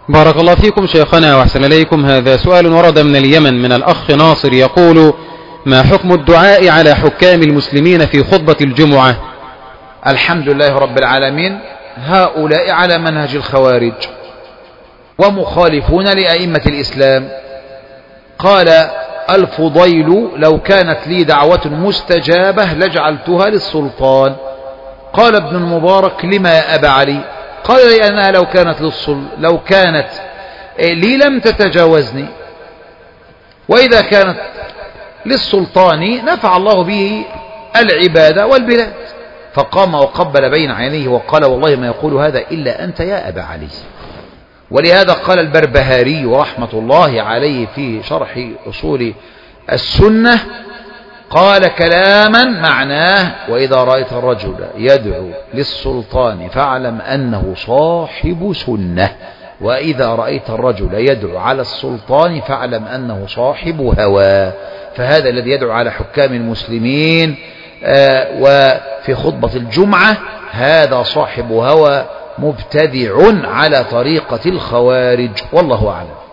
بارك الله فيكم شيخنا وأحسن إليكم. هذا سؤال ورد من اليمن من الأخ ناصر يقول: ما حكم الدعاء على حكام المسلمين في خطبة الجمعة؟ الحمد لله رب العالمين. هؤلاء على منهج الخوارج ومخالفون لأئمة الإسلام. قال الفضيل: لو كانت لي دعوة مستجابة لجعلتها للسلطان. قال ابن المبارك: لما يا أبا علي؟ قال: لأنها لو كانت لي لم تتجاوزني، وإذا كانت للسلطان نفع الله به العبادة والبلاد. فقام وقبل بين عينيه وقال: والله ما يقول هذا إلا أنت يا أبا علي. ولهذا قال البربهاري رحمة الله عليه في شرح أصول السنة، قال كلاما معناه: وإذا رأيت الرجل يدعو للسلطان فاعلم أنه صاحب سنة، وإذا رأيت الرجل يدعو على السلطان فاعلم أنه صاحب هوى. فهذا الذي يدعو على حكام المسلمين وفي خطبة الجمعة هذا صاحب هوى مبتدع على طريقة الخوارج، والله أعلم.